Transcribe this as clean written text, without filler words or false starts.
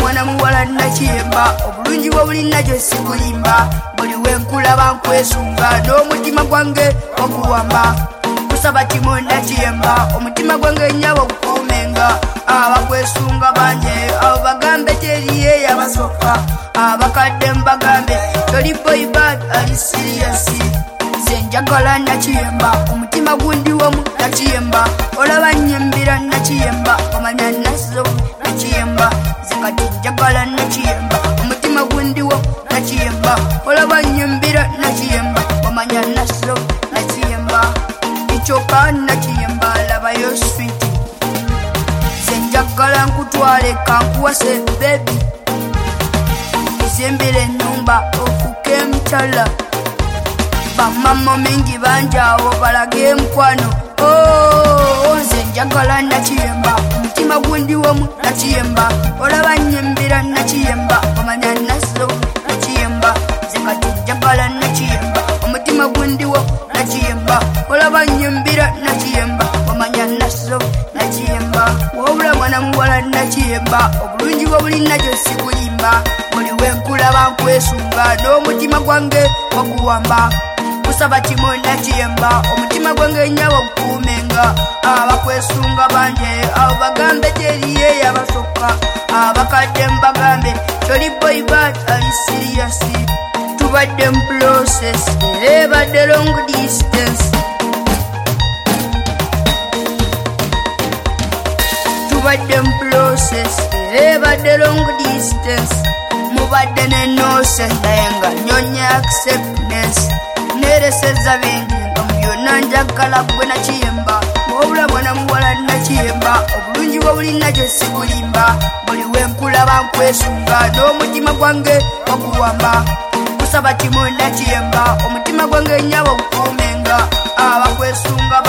mwana muwala nakiyemba obulungi bwobulina gye sikulimba buli wenkulaba nkwesunga n'omutima gwange oguwamba kusaba kimo nakiyemba omutima gwange nyabo gukuumenga abakwesunga banje abo bagambe teriye yabasooka abakadde mbagambe toli boy bad ali serious nze njagala nakiyemba omutima gundi wamu nakiyemba olaba nnyembera nakiyemba omanya nazo nakiyemba nze kati njagala nakiyemba omutima gundi wamu nakiyemba olaba nnyembera nakiyemba omanya nazo nakiyemba ichoka nakiyemba labayo sweet nze njagala nkutwale kankuwase baby izimbire ennyumba ofuke mchala bamama mingi banjawo balage mukwano nze njagala nakiyemba omutima gundi wamu nakiyemba olaba nnyembera nakiyemba omanya nazo nakiyemba nze kati njagala nakiyemba omutima gundi wamu nakiyemba olaba nnyembera nakiyemba omanya nazo nakiyemba wabula mwana muwala nakiyemba obulungi bwobulina gye sikulimba buli wenkulaba nkwesunga n'omutima gwange oguwamba kusaba kimo nakiyemba omutima gwange nyabo gukuumenga abakwesunga banje abo bagambe teriye yabasooka abakadde mbagambe toli boy bad ali serious tubadde mu process ebadde long distance tubadde mu process ebadde long distance mubadde ne nose naye nga nyonya acceptance nereseza bingi nga mubyonna njagala gwe nakiyemba wabula mwana muwala nakiyemba obulungi bwobulina gye sikulimba buli wenkulaba nkwesunga n'omutima gwange oguwamba kusaba kimo nakiyemba omutima gwange nyabo gukuumenga abakwesunga